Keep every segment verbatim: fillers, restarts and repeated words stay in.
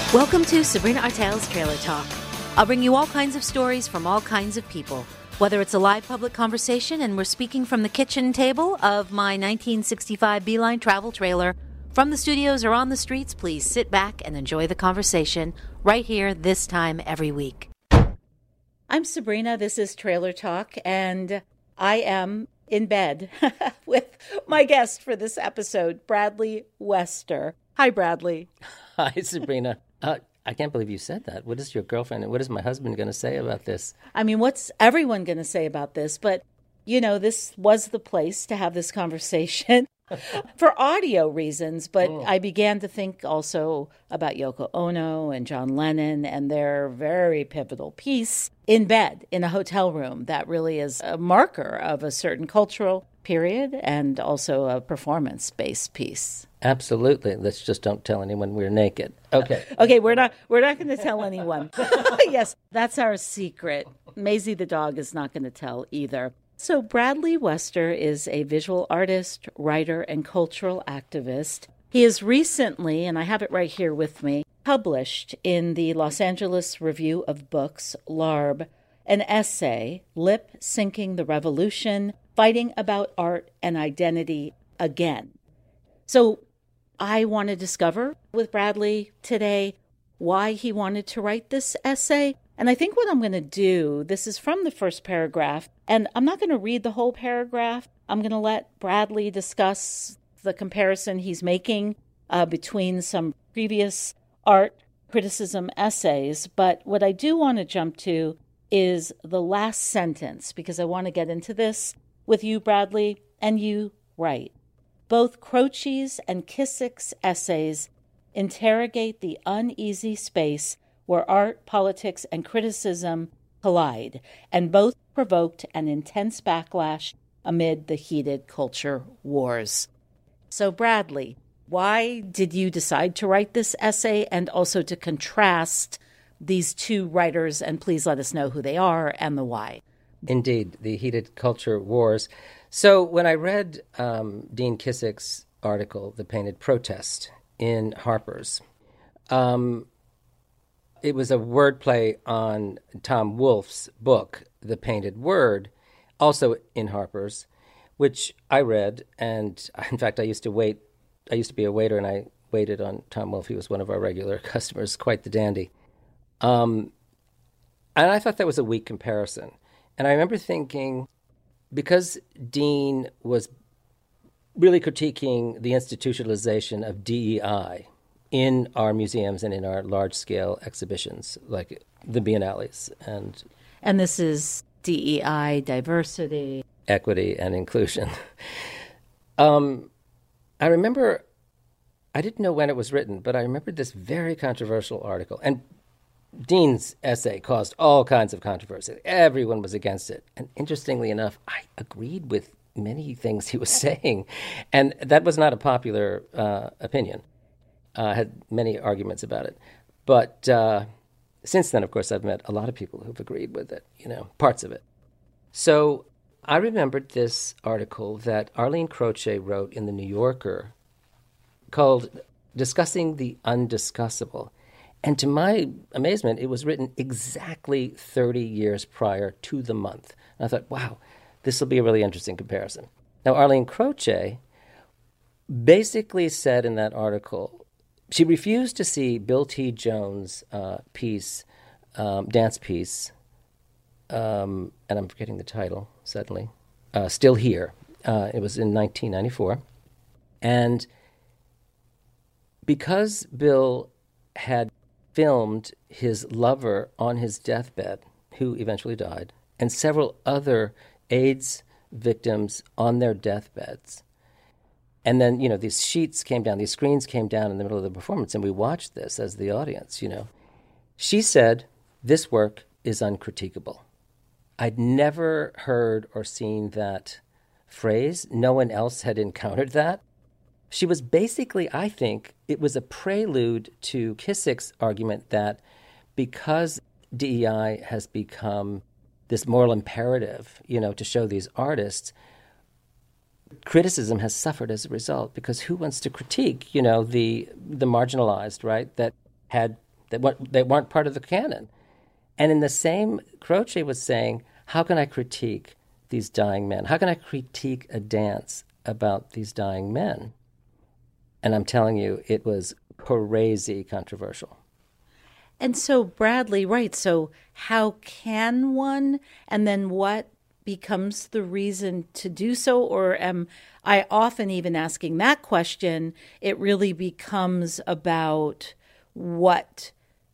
Welcome to Sabrina Artel's Trailer Talk. I'll bring you all kinds of stories from all kinds of people. Whether it's a live public conversation and we're speaking from the kitchen table of my nineteen sixty-five Beeline travel trailer, from the studios or on the streets, please sit back and enjoy the conversation right here this time every week. I'm Sabrina. This is Trailer Talk, and I am in bed with my guest for this episode, Bradley Wester. Hi, Bradley. Hi, Sabrina. Uh, I can't believe you said that. What is your girlfriend and what is my husband going to say about this? I mean, what's everyone going to say about this? But, you know, this was the place to have this conversation for audio reasons. But oh. I began to think also about Yoko Ono and John Lennon and their very pivotal piece in bed in a hotel room that really is a marker of a certain cultural period and also a performance-based piece. Absolutely. Let's just don't tell anyone we're naked. Okay. Okay, we're not we're not going to tell anyone. Yes, that's our secret. Maisie the dog is not going to tell either. So Bradley Wester is a visual artist, writer, and cultural activist. He is recently, and I have it right here with me, published in the Los Angeles Review of Books, L A R B, an essay, Lip Syncing the Revolution, Fighting About Art and Identity Again. So I want to discover with Bradley today why he wanted to write this essay. And I think what I'm going to do, this is from the first paragraph, and I'm not going to read the whole paragraph. I'm going to let Bradley discuss the comparison he's making uh, between some previous art criticism essays. But what I do want to jump to is the last sentence, because I want to get into this with you, Bradley, and you write. Both Croce's and Kissick's essays interrogate the uneasy space where art, politics, and criticism collide, and both provoked an intense backlash amid the heated culture wars. So, Bradley, why did you decide to write this essay and also to contrast these two writers? And please let us know who they are and the why. Indeed, the heated culture wars. So when I read um, Dean Kissick's article, The Painted Protest, in Harper's, um, it was a wordplay on Tom Wolfe's book, The Painted Word, also in Harper's, which I read. And in fact, I used to wait. I used to be a waiter, and I waited on Tom Wolfe. He was one of our regular customers, quite the dandy. Um, and I thought that was a weak comparison. And I remember thinking, because Dean was really critiquing the institutionalization of D E I in our museums and in our large-scale exhibitions, like the Biennales. And and this is D E I, diversity. Equity and inclusion. um, I remember, I didn't know when it was written, but I remembered this very controversial article. And Dean's essay caused all kinds of controversy. Everyone was against it. And interestingly enough, I agreed with many things he was saying. And that was not a popular uh, opinion. Uh, I had many arguments about it. But uh, since then, of course, I've met a lot of people who've agreed with it, you know, parts of it. So I remembered this article that Arlene Croce wrote in The New Yorker called Discussing the Undiscussable. And to my amazement, it was written exactly thirty years prior to the month. And I thought, wow, this will be a really interesting comparison. Now, Arlene Croce basically said in that article, she refused to see Bill T. Jones' uh, piece, um, dance piece, um, and I'm forgetting the title suddenly, uh, Still Here. Uh, it was in nineteen ninety-four. And because Bill had filmed his lover on his deathbed, who eventually died, and several other AIDS victims on their deathbeds. And then, you know, these sheets came down, these screens came down in the middle of the performance, and we watched this as the audience, you know. She said, this work is uncritiquable. I'd never heard or seen that phrase. No one else had encountered that. She was basically, I think, it was a prelude to Kissick's argument that because D E I has become this moral imperative, you know, to show these artists, criticism has suffered as a result, because who wants to critique, you know, the the marginalized, right, that had They, weren't, they weren't part of the canon. And in the same, Croce was saying, how can I critique these dying men? How can I critique a dance about these dying men? And I'm telling you, it was crazy controversial. And so, Bradley, right, so how can one, and then what becomes the reason to do so? Or am I often even asking that question, it really becomes about what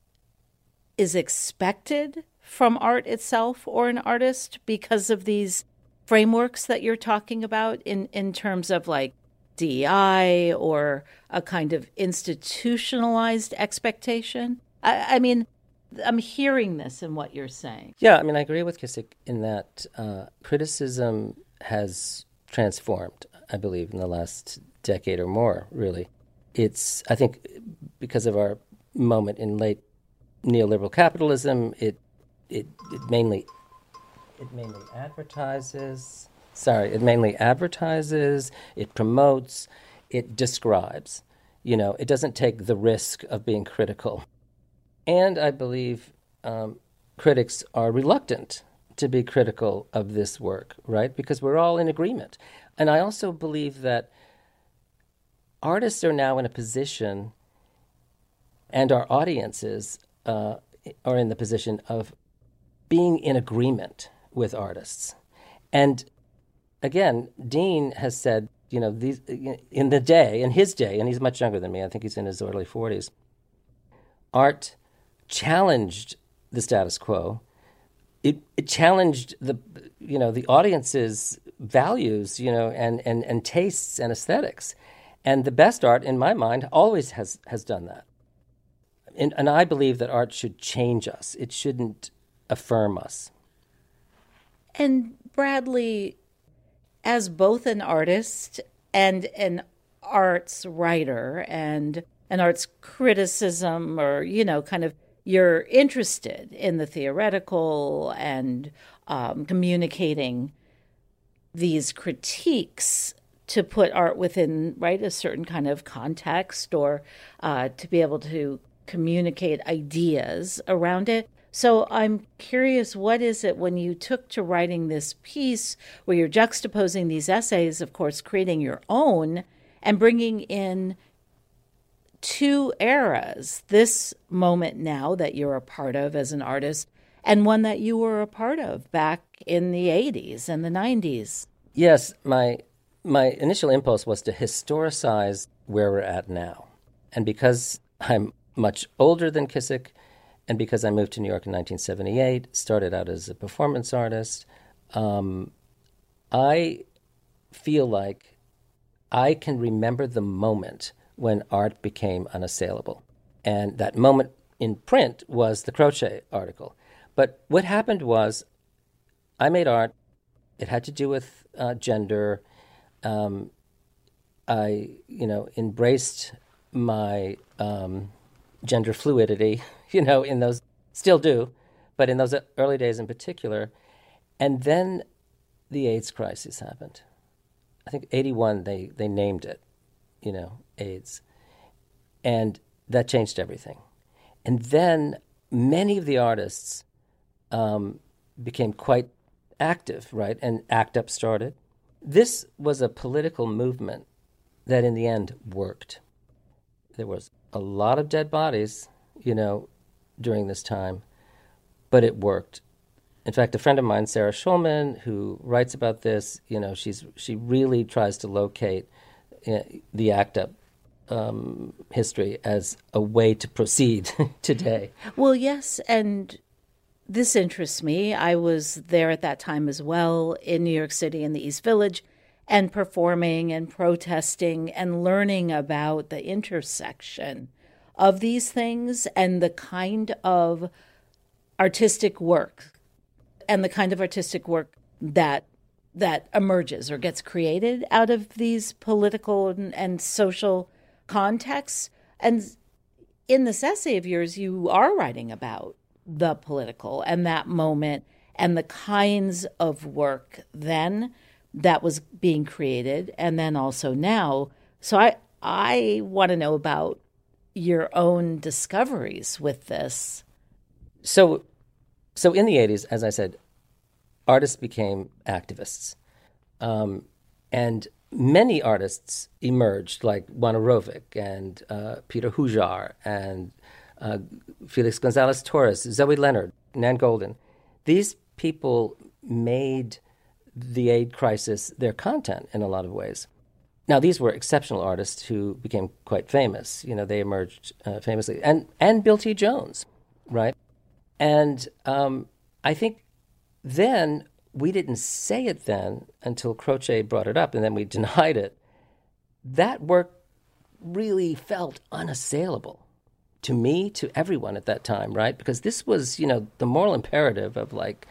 is expected from art itself or an artist because of these frameworks that you're talking about in, in terms of like D E I or a kind of institutionalized expectation? I, I mean, I'm hearing this in what you're saying. Yeah, I mean, I agree with Kissick in that uh, criticism has transformed, I believe, in the last decade or more, really. It's, I think, because of our moment in late neoliberal capitalism, it it, it mainly it mainly advertises. Sorry, it mainly advertises, it promotes, it describes. You know, it doesn't take the risk of being critical. And I believe um, critics are reluctant to be critical of this work, right? Because we're all in agreement. And I also believe that artists are now in a position, and our audiences uh, are in the position of being in agreement with artists. And again, Dean has said, you know, these in the day, in his day, and he's much younger than me, I think he's in his early forties, art challenged the status quo. It, it challenged the, you know, the audience's values, you know, and, and, and tastes and aesthetics. And the best art, in my mind, always has, has done that. And, and I believe that art should change us. It shouldn't affirm us. And Bradley, as both an artist and an arts writer and an arts criticism, or, you know, kind of you're interested in the theoretical and um, communicating these critiques to put art within, right, a certain kind of context, or uh, to be able to communicate ideas around it. So I'm curious, what is it when you took to writing this piece where you're juxtaposing these essays, of course, creating your own and bringing in two eras, this moment now that you're a part of as an artist and one that you were a part of back in the eighties and the nineties? Yes, my my initial impulse was to historicize where we're at now. And because I'm much older than Kissick, and because I moved to New York in nineteen seventy-eight, started out as a performance artist, um, I feel like I can remember the moment when art became unassailable. And that moment in print was the Croce article. But what happened was I made art. It had to do with uh, gender. Um, I, you know, embraced my um, gender fluidity, you know, in those, still do, but in those early days in particular. And then the AIDS crisis happened. I think eighty-one, they, they named it, you know, AIDS. And that changed everything. And then many of the artists um, became quite active, right? And ACT UP started. This was a political movement that in the end worked. There was a lot of dead bodies, you know, during this time, but it worked. In fact, a friend of mine, Sarah Schulman, who writes about this, you know, she's she really tries to locate uh, the ACT UP um, history as a way to proceed today. Well, yes, and this interests me. I was there at that time as well in New York City in the East Village and performing and protesting and learning about the intersection of these things and the kind of artistic work and the kind of artistic work that that emerges or gets created out of these political and, and social contexts. And in this essay of yours, you are writing about the political and that moment and the kinds of work then that was being created and then also now. So I I want to know about your own discoveries with this. So, so in the eighties, as I said, artists became activists. Um, and many artists emerged, like Juana Rovic and uh, Peter Hujar and uh, Felix Gonzalez Torres, Zoe Leonard, Nan Golden. These people made the aid crisis their content in a lot of ways. Now, these were exceptional artists who became quite famous. You know, they emerged uh, famously. And, and Bill T. Jones, right? And um, I think then, we didn't say it then until Croce brought it up, and then we denied it. That work really felt unassailable to me, to everyone at that time, right? Because this was, you know, the moral imperative of, like,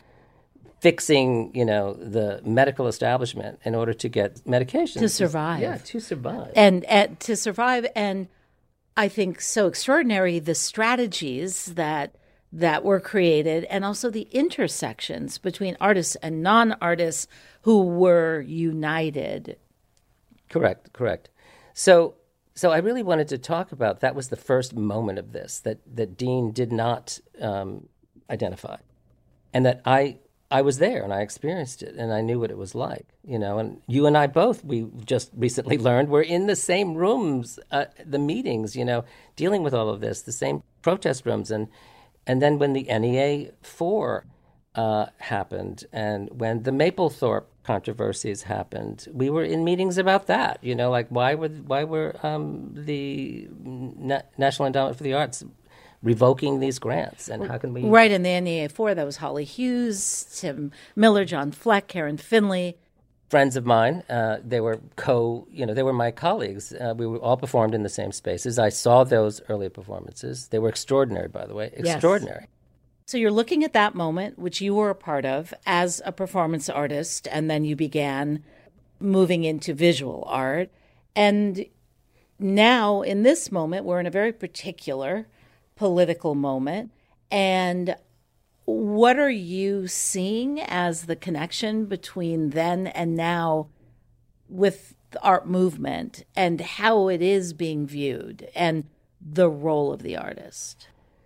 fixing, you know, the medical establishment in order to get medications. To survive. Yeah, to survive. And, and to survive, and I think so extraordinary, the strategies that that were created, and also the intersections between artists and non-artists who were united. Correct, correct. So so I really wanted to talk about, that was the first moment of this, that, that Dean did not um, identify. And that I I was there, and I experienced it, and I knew what it was like, you know. And you and I both, we just recently learned, we're in the same rooms, uh, the meetings, you know, dealing with all of this, the same protest rooms. And And then when the N E A four uh, happened, and when the Mapplethorpe controversies happened, we were in meetings about that. You know, like why were why were um, the Na- National Endowment for the Arts revoking these grants, and how can we? Right, in the N E A four, that was Holly Hughes, Tim Miller, John Fleck, Karen Finley. Friends of mine, uh, they were co, you know, they were my colleagues. Uh, we were all performed in the same spaces. I saw those early performances. They were extraordinary, by the way, extraordinary. Yes. So you're looking at that moment, which you were a part of as a performance artist, and then you began moving into visual art. And now, in this moment, we're in a very particular political moment. And what are you seeing as the connection between then and now with the art movement, and how it is being viewed, and the role of the artist?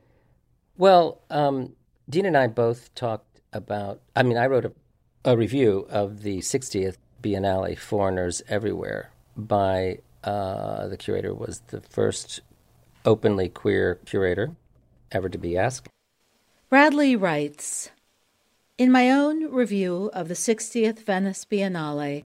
Well, um, Dean and I both talked about, I mean, I wrote a, a review of the sixtieth Biennale, Foreigners Everywhere, by uh, the curator was the first openly queer curator ever to be asked. Bradley writes, in my own review of the sixtieth Venice Biennale,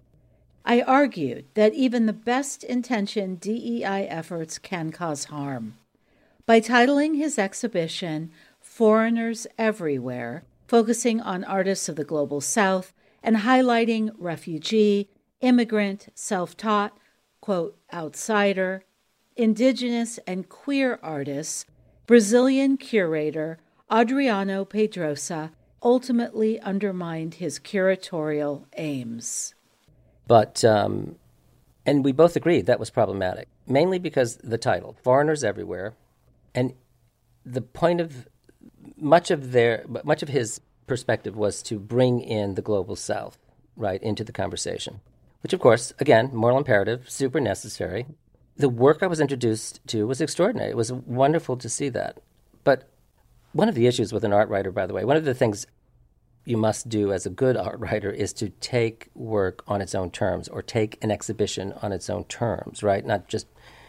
I argued that even the best-intentioned D E I efforts can cause harm. By titling his exhibition Foreigners Everywhere, focusing on artists of the Global South and highlighting refugee, immigrant, self-taught, quote, outsider, indigenous, and queer artists, Brazilian curator Adriano Pedrosa ultimately undermined his curatorial aims. But, um, and we both agreed that was problematic, mainly because the title, Foreigners Everywhere, and the point of much of their, much of his perspective was to bring in the Global South, right, into the conversation, which, of course, again, moral imperative, super necessary. The work I was introduced to was extraordinary. It was wonderful to see that. But one of the issues with an art writer, by the way, one of the things you must do as a good art writer is to take work on its own terms, or take an exhibition on its own terms, right? Not just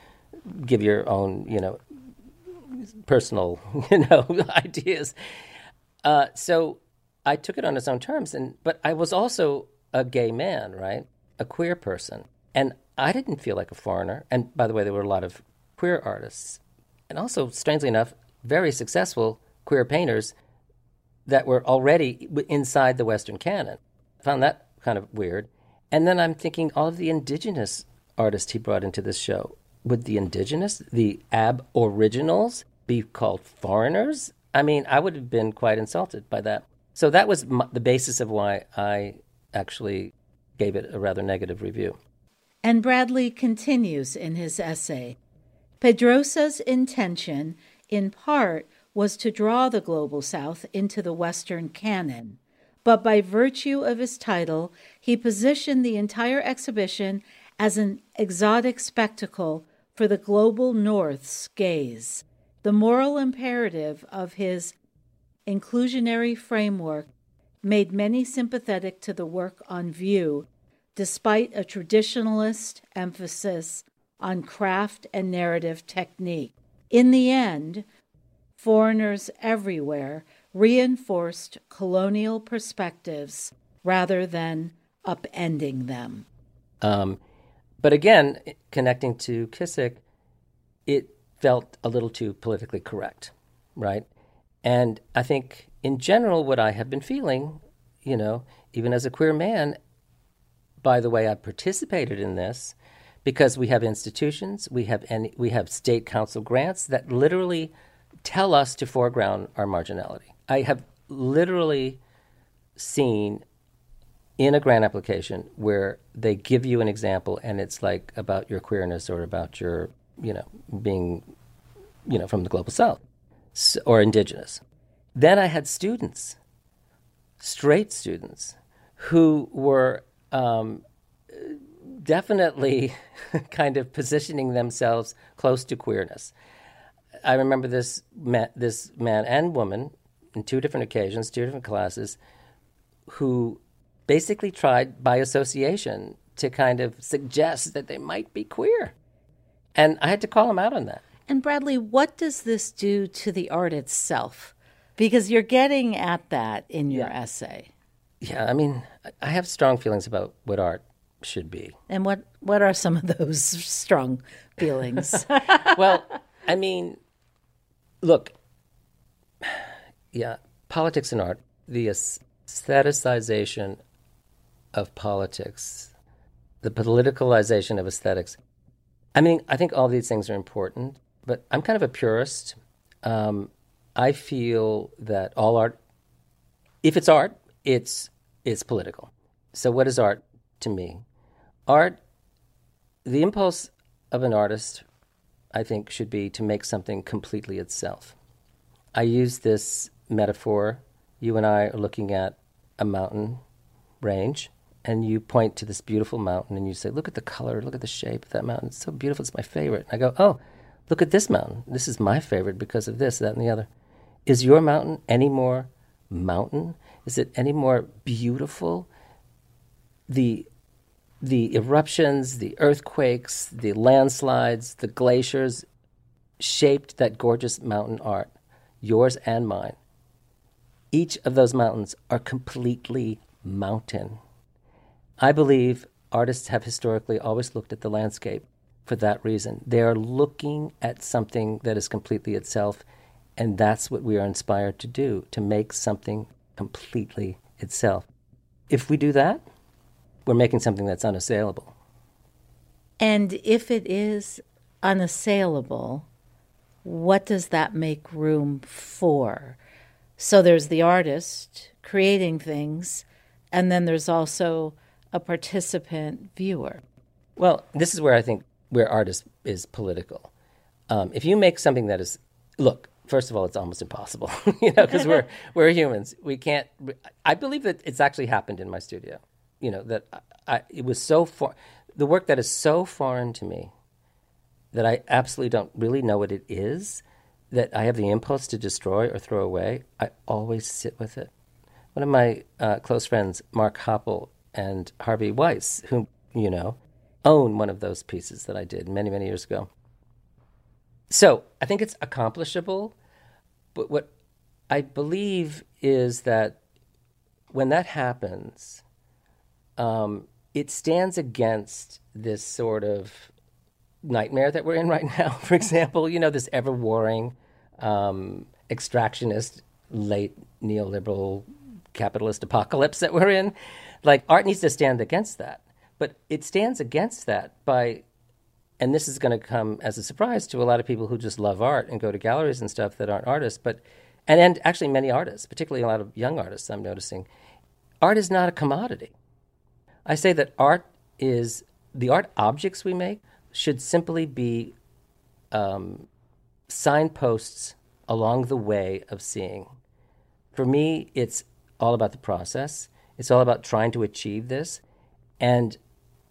give your own, you know, personal, you know, ideas. Uh, so I took it on its own terms, and but I was also a gay man, right? A queer person. And I didn't feel like a foreigner. And by the way, there were a lot of queer artists. And also, strangely enough, very successful queer painters that were already inside the Western canon. I found that kind of weird. And then I'm thinking all of the indigenous artists he brought into this show. Would the indigenous, the ab-originals, be called foreigners? I mean, I would have been quite insulted by that. So that was m- the basis of why I actually gave it a rather negative review. And Bradley continues in his essay. Pedrosa's intention, in part, was to draw the Global South into the Western canon, but by virtue of his title, he positioned the entire exhibition as an exotic spectacle for the global North's gaze. The moral imperative of his inclusionary framework made many sympathetic to the work on view, despite a traditionalist emphasis on craft and narrative technique. In the end, foreigners everywhere reinforced colonial perspectives rather than upending them. Um, but again, connecting to Kissick, it felt a little too politically correct, right? And I think in general, what I have been feeling, you know, even as a queer man, by the way, I participated in this because we have institutions, we have any, we have state council grants that literally tell us to foreground our marginality. I have literally seen in a grant application where they give you an example and it's like about your queerness or about your, you know, being, you know, from the global south or indigenous. Then I had students, straight students, who were um, definitely kind of positioning themselves close to queerness. I remember this man, this man and woman in two different occasions, two different classes, who basically tried by association to kind of suggest that they might be queer. And I had to call them out on that. And Bradley, what does this do to the art itself? Because you're getting at that in your Yeah. essay. Yeah, I mean, I have strong feelings about what art should be. And what, what are some of those strong feelings? Well, I mean, look, yeah, politics and art, the aestheticization of politics, the politicalization of aesthetics. I mean, I think all these things are important, but I'm kind of a purist. Um, I feel that all art, if it's art, it's it's political. So what is art to me? Art, the impulse of an artist, I think, should be to make something completely itself. I use this metaphor. You and I are looking at a mountain range, and you point to this beautiful mountain, and you say, look at the color, look at the shape of that mountain. It's so beautiful, it's my favorite. And I go, oh, look at this mountain. This is my favorite because of this, that, and the other. Is your mountain any more mountain? Is it any more beautiful? The the eruptions, the earthquakes, the landslides, the glaciers shaped that gorgeous mountain art, yours and mine. Each of those mountains are completely mountain. I believe artists have historically always looked at the landscape for that reason. They are looking at something that is completely itself, and that's what we are inspired to do, to make something completely itself. If we do that, we're making something that's unassailable. And if it is unassailable, what does that make room for? So there's the artist creating things, and then there's also a participant viewer. Well, this is where I think where art is, is political. Um, if you make something that is, look, first of all, it's almost impossible, you know, because we're we're humans. We can't. I believe that it's actually happened in my studio. You know that I, I, it was so far, the work that is so foreign to me that I absolutely don't really know what it is, that I have the impulse to destroy or throw away. I always sit with it. One of my uh, close friends, Mark Hoppel and Harvey Weiss, who you know, own one of those pieces that I did many many years ago. So I think it's accomplishable. But what I believe is that when that happens, um, it stands against this sort of nightmare that we're in right now. For example, you know, this ever-warring um, extractionist, late neoliberal capitalist apocalypse that we're in. Like, art needs to stand against that. But it stands against that by... And this is going to come as a surprise to a lot of people who just love art and go to galleries and stuff that aren't artists. But and, and actually many artists, particularly a lot of young artists I'm noticing, art is not a commodity. I say that art is, the art objects we make should simply be um, signposts along the way of seeing. For me, it's all about the process. It's all about trying to achieve this. And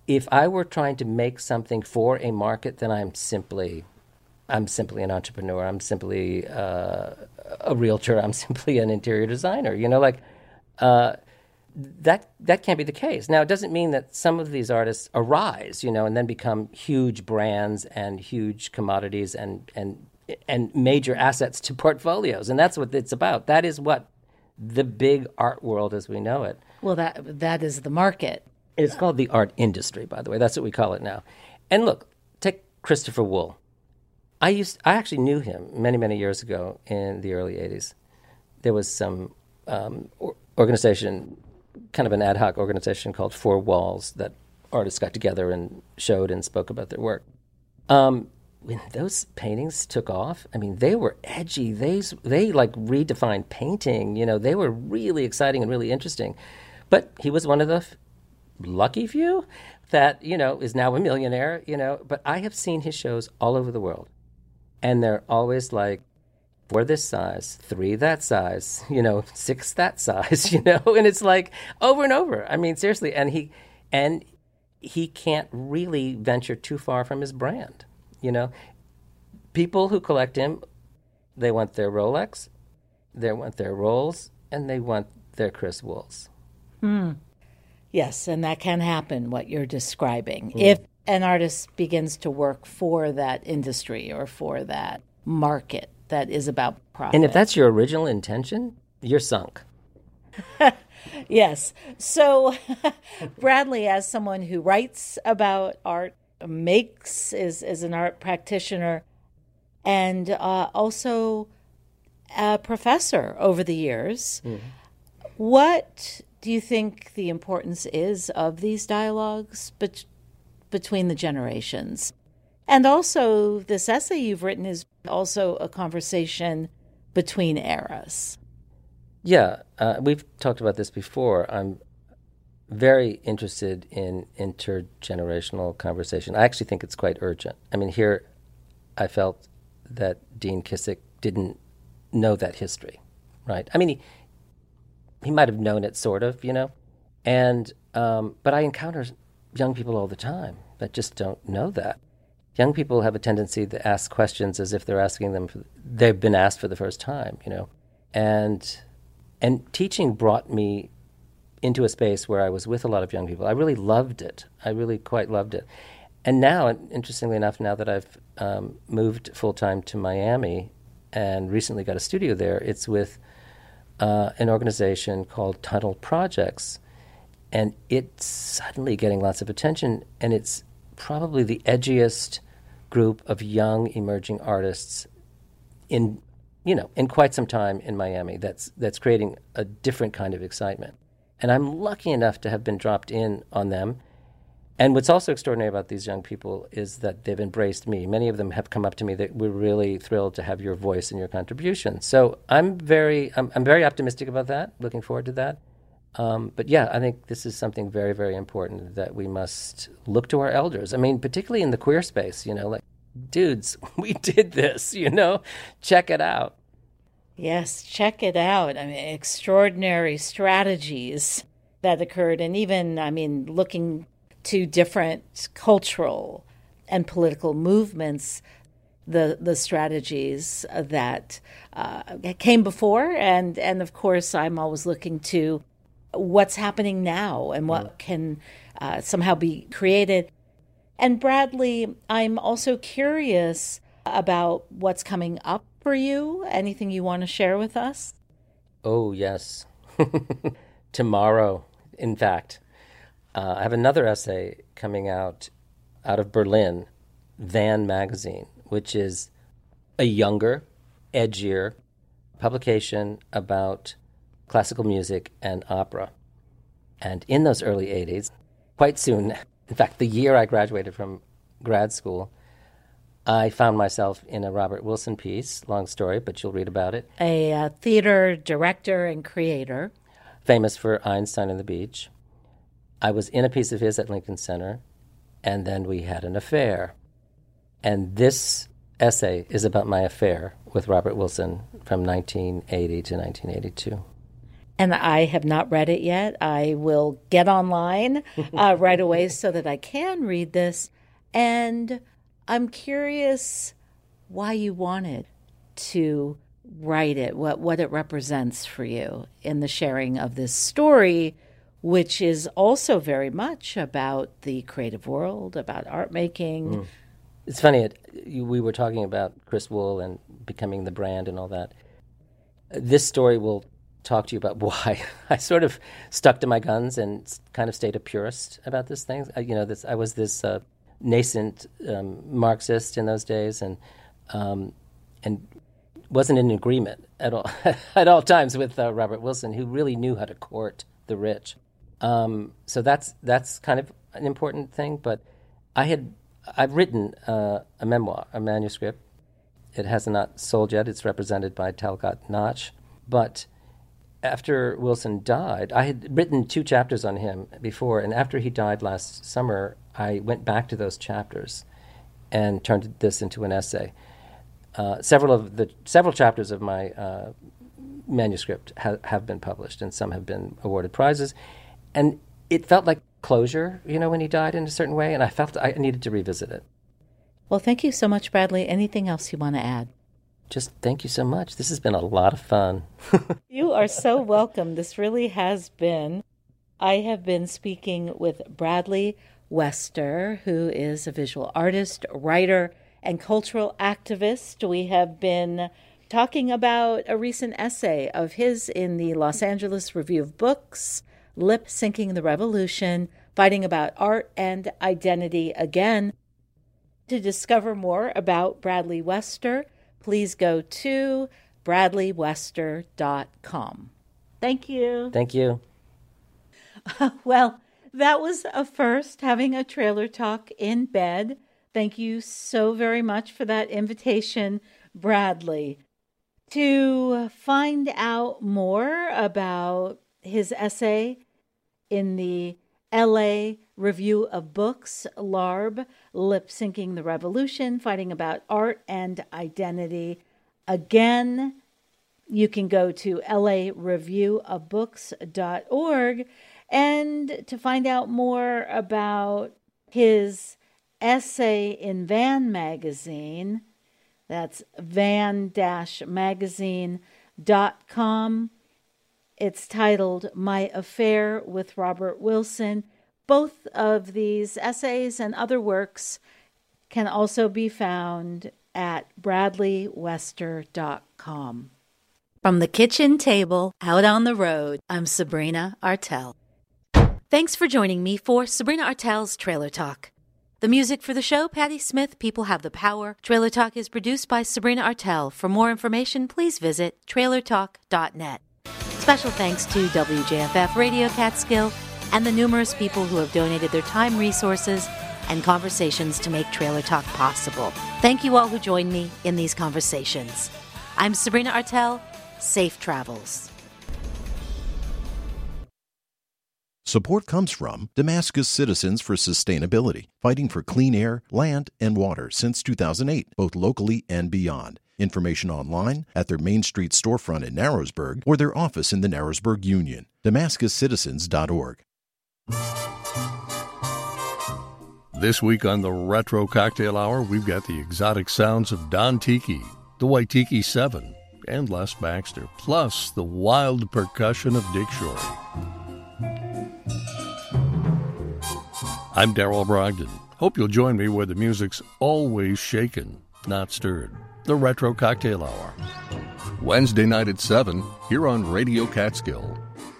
if I were trying to make something for a market, then I'm simply, I'm simply an entrepreneur. I'm simply uh, a realtor. I'm simply an interior designer. You know, like uh, that. That can't be the case. Now, it doesn't mean that some of these artists arise, you know, and then become huge brands and huge commodities and and and major assets to portfolios. And that's what it's about. That is what the big art world as we know it. Well, that that is the market. It's called the art industry, by the way. That's what we call it now. And look, take Christopher Wool. I used, I actually knew him many, many years ago in the early eighties. There was some um, or, organization, kind of an ad hoc organization called Four Walls that artists got together and showed and spoke about their work. Um, when those paintings took off, I mean, they were edgy. They, they like redefined painting. You know, they were really exciting and really interesting. But he was one of the f- lucky few that, you know, is now a millionaire, you know. But I have seen his shows all over the world. And they're always like, four this size, three that size, you know, six that size, you know. And it's like over and over. I mean, seriously. And he, and he can't really venture too far from his brand, you know. People who collect him, they want their Rolex, they want their Rolls, and they want their Chris Wools. Hmm. Yes, and that can happen, what you're describing. Mm. If an artist begins to work for that industry or for that market that is about profit. And if that's your original intention, you're sunk. Yes. So, Bradley, as someone who writes about art, makes, is, is an art practitioner, and uh, also a professor over the years, mm. what do you think the importance is of these dialogues bet- between the generations? And also, this essay you've written is also a conversation between eras. Yeah, uh, we've talked about this before. I'm very interested in intergenerational conversation. I actually think it's quite urgent. I mean, here I felt that Dean Kissick didn't know that history, right? I mean, he he might have known it sort of, you know, and um, but I encounter young people all the time that just don't know that. Young people have a tendency to ask questions as if they're asking them, for, they've been asked for the first time, you know, and and teaching brought me into a space where I was with a lot of young people. I really loved it. I really quite loved it. And now, interestingly enough, now that I've um, moved full-time to Miami and recently got a studio there, it's with uh, an organization called Tunnel Projects. And it's suddenly getting lots of attention, and it's probably the edgiest group of young emerging artists in, you know, in quite some time in Miami that's that's creating a different kind of excitement. And I'm lucky enough to have been dropped in on them. And what's also extraordinary about these young people is that they've embraced me. Many of them have come up to me that we're really thrilled to have your voice and your contribution. So I'm very I'm, I'm very optimistic about that, looking forward to that. Um, but yeah, I think this is something very, very important that we must look to our elders. I mean, particularly in the queer space, you know, like, dudes, we did this, you know, check it out. Yes, check it out. I mean, extraordinary strategies that occurred. And even, I mean, looking to different cultural and political movements, the the strategies that uh, came before. And, and of course, I'm always looking to what's happening now and what can uh, somehow be created. And Bradley, I'm also curious about what's coming up for you. Anything you want to share with us? Oh, yes. Tomorrow, in fact, uh, I have another essay coming out out of Berlin, Van Magazine, which is a younger, edgier publication about classical music and opera. And in those early eighties, quite soon, in fact, the year I graduated from grad school, I found myself in a Robert Wilson piece, long story, but you'll read about it. A uh, theater director and creator. Famous for Einstein on the Beach. I was in a piece of his at Lincoln Center, and then we had an affair. And this essay is about my affair with Robert Wilson from nineteen eighty to nineteen eighty-two. And I have not read it yet. I will get online uh, right away so that I can read this. And I'm curious why you wanted to write it, what, what it represents for you in the sharing of this story, which is also very much about the creative world, about art making. Mm. It's funny, it, you, we were talking about Chris Wool and becoming the brand and all that. This story will talk to you about why I sort of stuck to my guns and kind of stayed a purist about this thing. I, you know, this I was this uh, nascent um, Marxist in those days, and um, and wasn't in agreement at all at all times with uh, Robert Wilson, who really knew how to court the rich. Um, so that's that's kind of an important thing. But I had I've written uh, a memoir, a manuscript. It has not sold yet. It's represented by Talcott Notch, but after Wilson died, I had written two chapters on him before, and after he died last summer, I went back to those chapters and turned this into an essay. Uh, several of the several chapters of my uh, manuscript ha- have been published, and some have been awarded prizes. And it felt like closure, you know, when he died in a certain way, and I felt I needed to revisit it. Well, thank you so much, Bradley. Anything else you want to add? Just thank you so much. This has been a lot of fun. You are so welcome. This really has been. I have been speaking with Bradley Wester, who is a visual artist, writer, and cultural activist. We have been talking about a recent essay of his in the Los Angeles Review of Books, Lip Syncing the Revolution, Fighting About Art and Identity Again. To discover more about Bradley Wester, please go to bradley wester dot com. Thank you. Thank you. Uh, well, that was a first, having a trailer talk in bed. Thank you so very much for that invitation, Bradley. To find out more about his essay in the L A Review of Books, L A R B, Lip Syncing the Revolution, Fighting About Art and Identity. Again, you can go to L A review of books dot org, and to find out more about his essay in Van Magazine, that's van dash magazine dot com. It's titled My Affair with Robert Wilson. Both of these essays and other works can also be found at bradley wester dot com. From the kitchen table out on the road, I'm Sabrina Artel. Thanks for joining me for Sabrina Artel's Trailer Talk. The music for the show, Patti Smith, People Have the Power. Trailer Talk is produced by Sabrina Artel. For more information, please visit trailer talk dot net. Special thanks to W J F F Radio Catskill and the numerous people who have donated their time, resources, and conversations to make Trailer Talk possible. Thank you all who joined me in these conversations. I'm Sabrina Artel. Safe travels. Support comes from Damascus Citizens for Sustainability, fighting for clean air, land, and water since two thousand eight, both locally and beyond. Information online at their Main Street storefront in Narrowsburg or their office in the Narrowsburg Union. Damascus Citizens dot org. This week on the Retro Cocktail Hour, we've got the exotic sounds of Don Tiki, the Waitiki Seven, and Les Baxter, plus the wild percussion of Dick Shorey. I'm Darrell Brogdon. Hope you'll join me where the music's always shaken, not stirred. The Retro Cocktail Hour. Wednesday night at seven, here on Radio Catskill.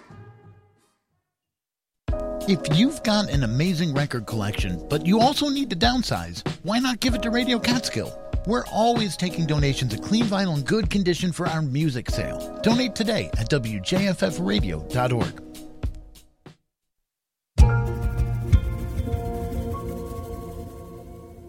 If you've got an amazing record collection, but you also need to downsize, why not give it to Radio Catskill? We're always taking donations of clean vinyl in good condition for our music sale. Donate today at W J F F radio dot org.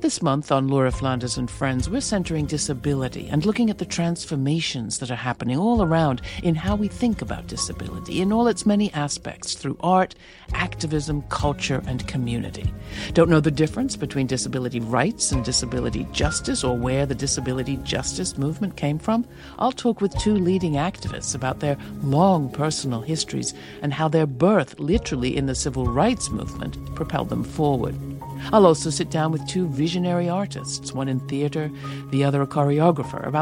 This month on Laura Flanders and Friends, we're centering disability and looking at the transformations that are happening all around in how we think about disability in all its many aspects through art, activism, culture, and community. Don't know the difference between disability rights and disability justice, or where the disability justice movement came from? I'll talk with two leading activists about their long personal histories and how their birth, literally in the civil rights movement, propelled them forward. I'll also sit down with two visionary artists, one in theater, the other a choreographer, about